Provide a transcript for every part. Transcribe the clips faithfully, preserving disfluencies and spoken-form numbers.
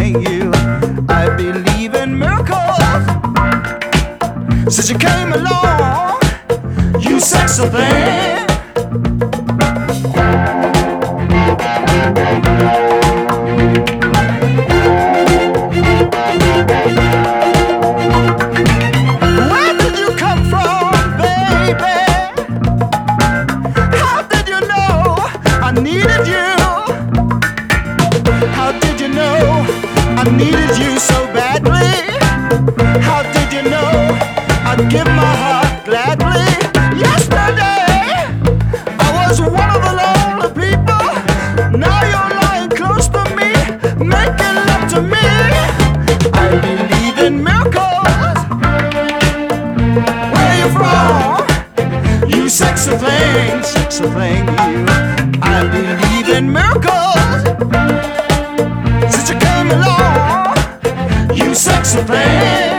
thing. You, I believe in miracles. Since you came along, you sexy thing. Where did you come from, baby? How did you know I needed you? How did you know I needed you so badly? How did you know I'd give my heart gladly? Yesterday I was one of the lonely people. Now you're lying close to me, making love to me. I believe in miracles. Where you from? You sexy thing, sexy thing, you. I believe in miracles. Since you came along, you sexy thing.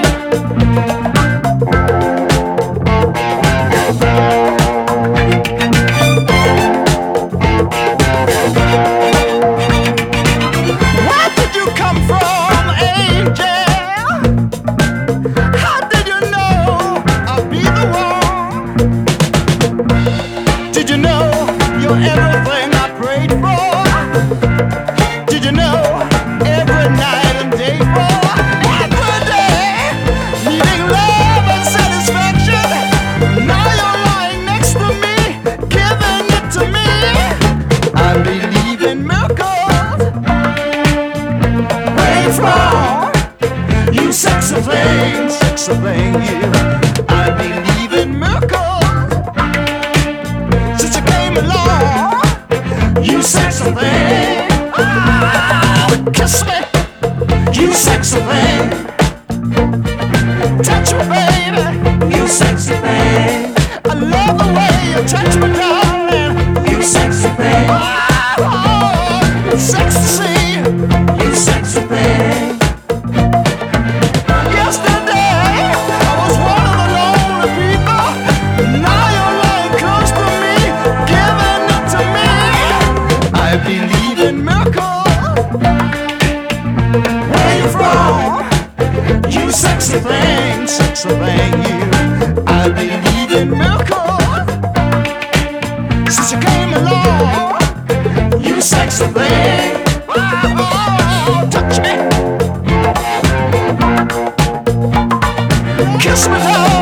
Where did you come from, angel? How did you know I'll be the one? Did you know you're everything I prayed for? Did you know every night and day for? Every day, needing love and satisfaction. Now you're lying next to me, giving it to me. I believe in miracles. Where you from? You sexy thing, sexy thing, you. I believe in miracles. Since you came along, you sexy thing. Oh, kiss me, you sexy thing. Touch me, baby, you sexy thing. I love the way you touch me, darling, you sexy thing. Oh, it's sexy to see you sexy thing. Yesterday I was one of the lonely people. Now you're lying close to me, giving it to me. I believe in miracles. Where you from? You sexy thing, sexy thing, you. I believe in miracles. Since you came along, you sexy thing. Oh, touch me, kiss me, love.